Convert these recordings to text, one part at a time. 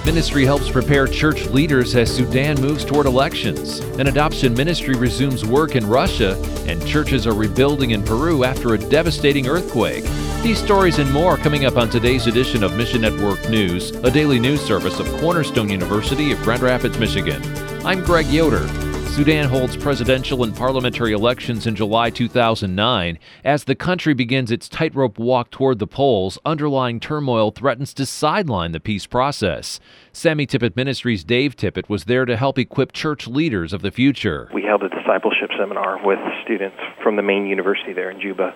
Ministry helps prepare church leaders as Sudan moves toward elections. An adoption ministry resumes work in Russia, and churches are rebuilding in Peru after a devastating earthquake. These stories and more coming up on today's edition of Mission Network News, a daily news service of Cornerstone University of Grand Rapids, Michigan. I'm Greg Yoder. Sudan holds presidential and parliamentary elections in July 2009. As the country begins its tightrope walk toward the polls, underlying turmoil threatens to sideline the peace process. Sammy Tippett Ministries' Dave Tippett was there to help equip church leaders of the future. We held a discipleship seminar with students from the main university there in Juba,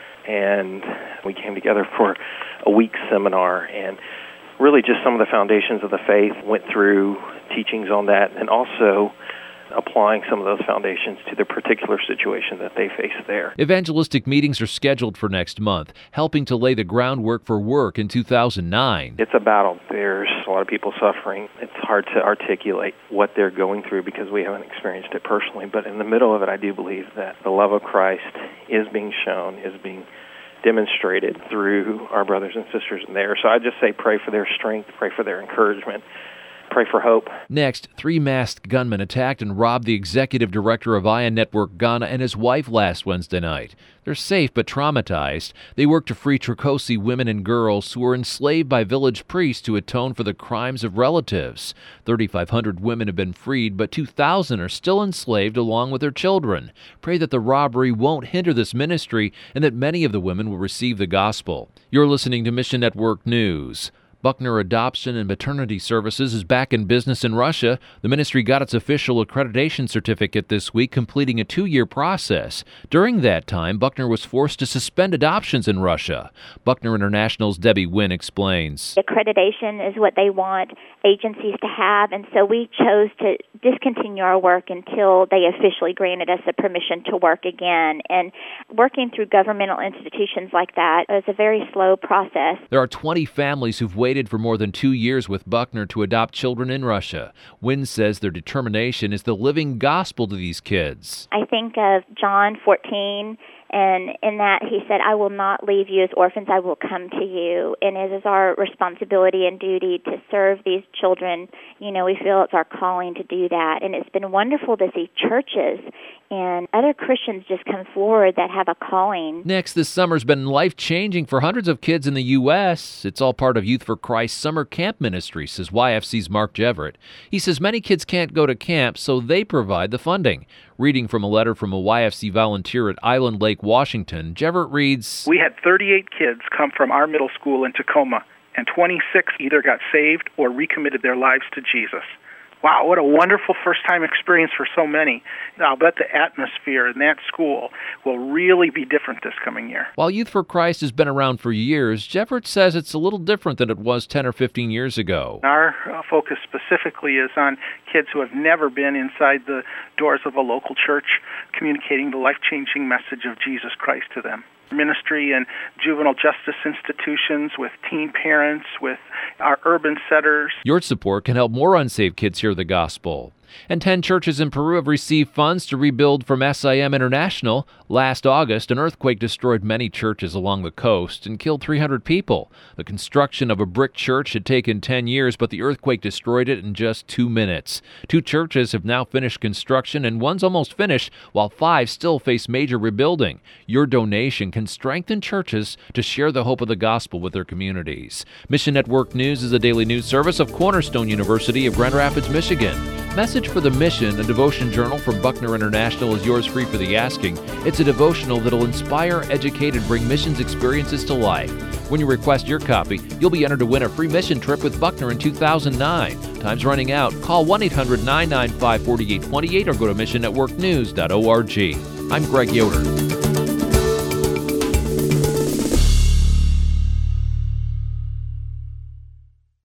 and we came together for a week's seminar, and really just some of the foundations of the faith, went through teachings on that, and also applying some of those foundations to the particular situation that they face there. Evangelistic meetings are scheduled for next month, helping to lay the groundwork for work in 2009. It's a battle. There's a lot of people suffering. It's hard to articulate what they're going through because we haven't experienced it personally. But in the middle of it, I do believe that the love of Christ is being shown, is being demonstrated through our brothers and sisters in there. So I just say pray for their strength, pray for their encouragement. Pray for hope. Next, 3 masked gunmen attacked and robbed the executive director of Iron Network Ghana and his wife last Wednesday night. They're safe but traumatized. They work to free Tricosi women and girls who were enslaved by village priests to atone for the crimes of relatives. 3,500 women have been freed, but 2,000 are still enslaved along with their children. Pray that the robbery won't hinder this ministry and that many of the women will receive the gospel. You're listening to Mission Network News. Buckner Adoption and Maternity Services is back in business in Russia. The ministry got its official accreditation certificate this week, completing a 2-year process. During that time, Buckner was forced to suspend adoptions in Russia. Buckner International's Debbie Wynn explains. Accreditation is what they want agencies to have, and so we chose to discontinue our work until they officially granted us the permission to work again. And working through governmental institutions like that is a very slow process. There are 20 families who've waited for more than 2 years with Buckner to adopt children in Russia. Wynn says their determination is the living gospel to these kids. I think of John 14, and in that he said, I will not leave you as orphans, I will come to you. And it is our responsibility and duty to serve these children. You know, we feel it's our calling to do that. And it's been wonderful to see churches and other Christians just come forward that have a calling. Next, this summer's been life-changing for hundreds of kids in the U.S. It's all part of Youth for Christ Summer Camp Ministry, says YFC's Mark Jeverett. He says many kids can't go to camp, so they provide the funding. Reading from a letter from a YFC volunteer at Island Lake, Washington, Jeverett reads, We had 38 kids come from our middle school in Tacoma, and 26 either got saved or recommitted their lives to Jesus. Wow, what a wonderful first-time experience for so many. I'll bet the atmosphere in that school will really be different this coming year. While Youth for Christ has been around for years, Jeverett says it's a little different than it was 10 or 15 years ago. Our focus specifically is on kids who have never been inside the doors of a local church, communicating the life-changing message of Jesus Christ to them. Ministry and juvenile justice institutions, with teen parents, with our urban setters. Your support can help more unsaved kids hear the gospel. And 10 churches in Peru have received funds to rebuild from SIM International. Last August, an earthquake destroyed many churches along the coast and killed 300 people. The construction of a brick church had taken 10 years, but the earthquake destroyed it in just 2 minutes. 2 churches have now finished construction, and one's almost finished, while 5 still face major rebuilding. Your donation can strengthen churches to share the hope of the gospel with their communities. Mission Network News is a daily news service of Cornerstone University of Grand Rapids, Michigan. Message for the Mission, a devotion journal from Buckner International, is yours free for the asking. It's a devotional that'll inspire, educate, and bring missions experiences to life. When you request your copy, you'll be entered to win a free mission trip with Buckner in 2009. Time's running out. Call 1-800-995-4828 or go to missionnetworknews.org. I'm Greg Yoder.